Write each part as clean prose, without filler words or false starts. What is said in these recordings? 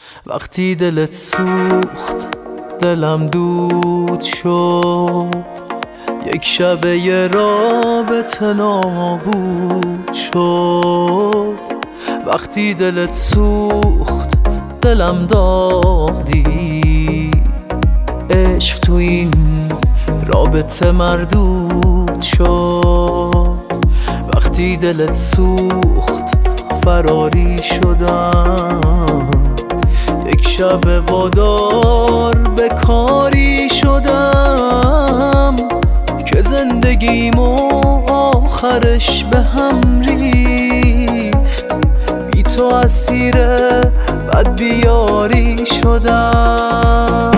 وقتی دلت سوخت دلم دود شد، یک شب یه رابطه نابود شد. وقتی دلت سوخت دلم داغ دید، عشق تو این رابطه مردود شد. وقتی دلت سوخت فراری شدم، یک شب وادار به کاری شدم که زندگیمو آخرش به هم ریخت. بی تو اسیر بد بیاری شدم.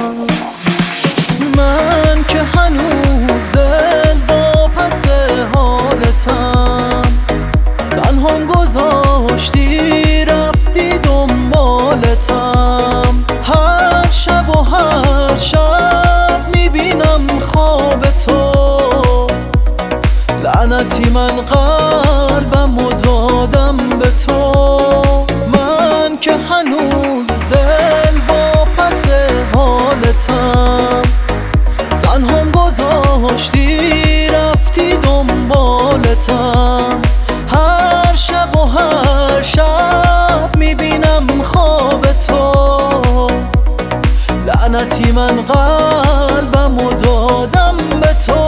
من که هنوز دل واپس حالتم، تنهام گذاشتی رفتی دنبالتم. هر شب و هر شب میبینم خواب تو، لعنتی من قلبمو دادم به تو. من که هنوز دل واپس حالتم، تنهام گذاشتی رفتی دنبالتم. هر شب و هر شب میبینم خواب تو، لعنتی من قلبمو دادم به تو.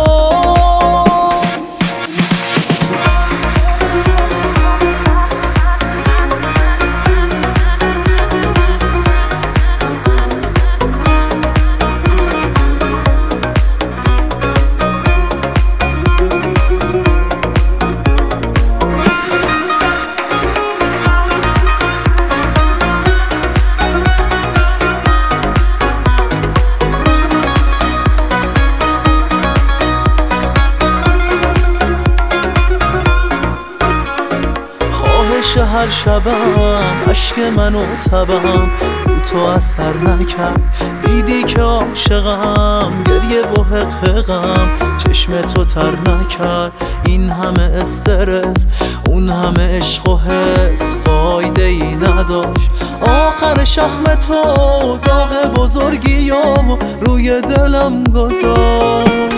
هر شبم عشق منو تبم رو تو اثر نکرد. دیدی که عاشقم، گریه و حقم چشم تو تر نکرد. این همه استرس، اون همه عشق و حس، فایده ای نداشت. آخر شخم تو داغ بزرگی و روی دلم گذاشت.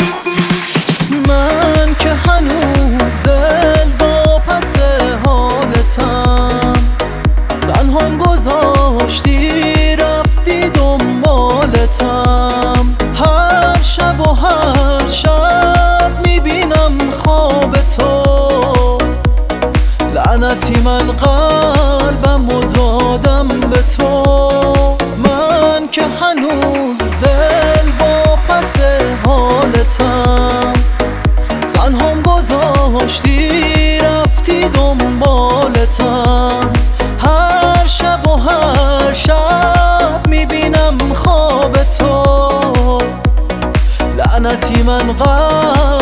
من که هنوز دل واپس حالتم، تنهام گذاشتی رفتی دنبالتم. هر شب و هر شب میبینم خواب تو، لعنتی من قلبمو دادم به تو. من که هنوز دل واپس حالتم، تنهام گذاشتی رفتی دنبالتم. هر شب و هر شب میبینم خواب تو، لعنتی من